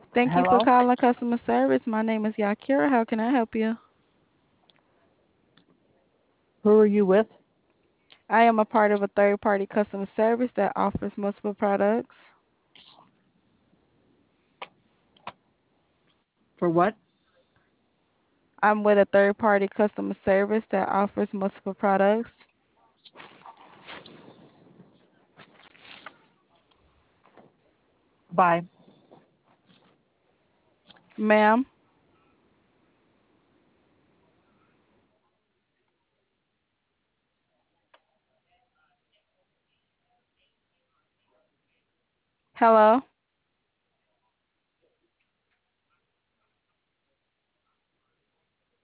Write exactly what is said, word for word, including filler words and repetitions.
Thank you for Hello? calling customer service. My name is Yakira. How can I help you? Who are you with? I am a part of a third-party customer service that offers multiple products. For what? I'm with a third-party customer service that offers multiple products. Bye. Ma'am, hello?